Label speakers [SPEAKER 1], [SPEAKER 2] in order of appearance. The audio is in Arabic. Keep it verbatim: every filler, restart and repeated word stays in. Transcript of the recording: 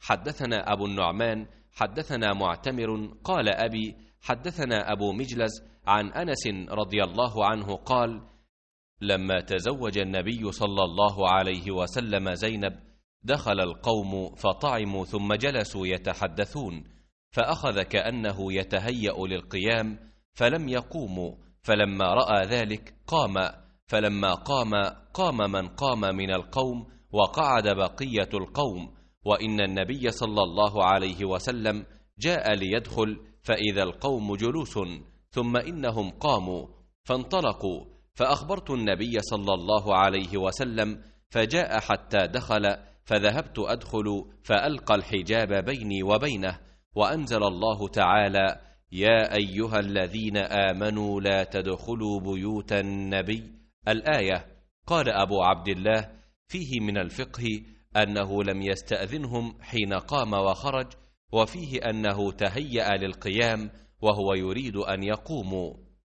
[SPEAKER 1] حدثنا أبو النعمان حدثنا معتمر قال أبي حدثنا أبو مجلس عن أنس رضي الله عنه قال: لما تزوج النبي صلى الله عليه وسلم زينب دخل القوم فطعموا ثم جلسوا يتحدثون، فأخذ كأنه يتهيأ للقيام فلم يقوموا، فلما رأى ذلك قام، فلما قام قام من قام من القوم وقعد بقية القوم، وإن النبي صلى الله عليه وسلم جاء ليدخل فإذا القوم جلوس، ثم إنهم قاموا فانطلقوا، فأخبرت النبي صلى الله عليه وسلم فجاء حتى دخل، فذهبت أدخل فألقى الحجاب بيني وبينه، وأنزل الله تعالى: يا أيها الذين آمنوا لا تدخلوا بيوت النبي، الآية. قال أبو عبد الله: فيه من الفقه أنه لم يستأذنهم حين قام وخرج، وفيه أنه تهيأ للقيام وهو يريد أن يقوموا.